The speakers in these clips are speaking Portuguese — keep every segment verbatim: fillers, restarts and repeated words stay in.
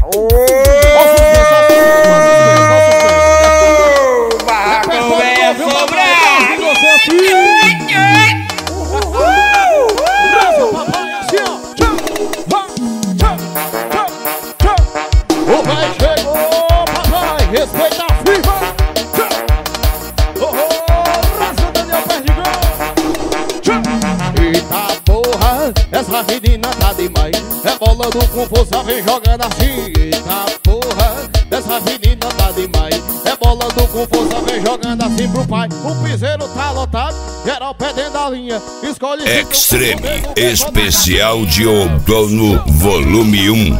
Barracão é sobrado. O pai chegou, papai, respeita a firma. Oh, oh, Brasil Daniel Perdigão. Eita porra, essa menina tá demais. Rebolando com força, vem jogando assim. Eita porra, essa menina tá demais. Rebolando com força, vem jogando assim pro pai. O piseiro tá lotado, geral pé dentro da linha. Escolhe Extreme Especial de Outono Volume um.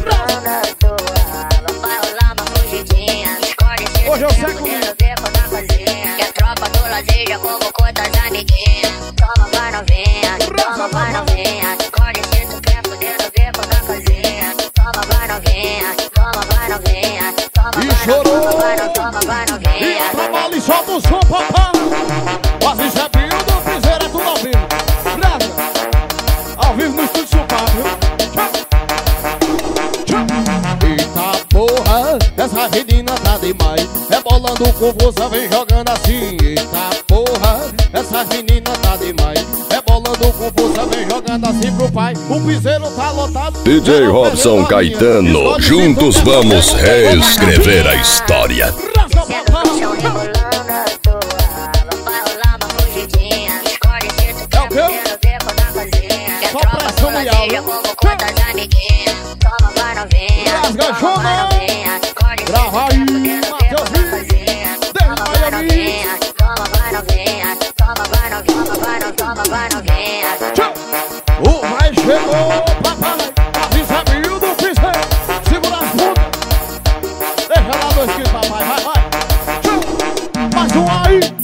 Hoje eu sei como que a tropa do lazer já convocou das amiguinhas. Toma, vai novinha, toma, vai novinha. Escolhe se tu quer poder ver com a casinha. Toma, vai novinha, toma, vai novinha. Toma, vai novinha, toma, vai novinha. E trabalha e solta o som, papai. Quase já viu do piseiro, é tudo ao vivo. Brasa, ao vivo no estúdio Supar, viu? Eita porra, essa menina tá demais. Rebolando com força, vem jogando assim. Eita porra, essa menina tá demais. Rebolando com força, vem jogando assim pro pai. O piseiro tá lotado. D J Robson Caetano, juntos vamos reescrever a história. Descendo no chão, rebolando à toa. Vai rolar uma fugidinha. Escolhe se tu quer poder ver com a casinha. Que a tropa do lazer já convocou das amiguinhas. Toma, vai novinha, toma, vai novinha. Escolhe se tu quer poder ver com a casinha. Toma, vai novinha, toma, vai novinha. Toma, vai novinha, toma, vai novinha, toma, vai novinha. O mais chegou, papai. Avisa mil do piseiro. Segura as pontas. Deixa lá dois quilos, papai. Vai, vai. Mais um aí.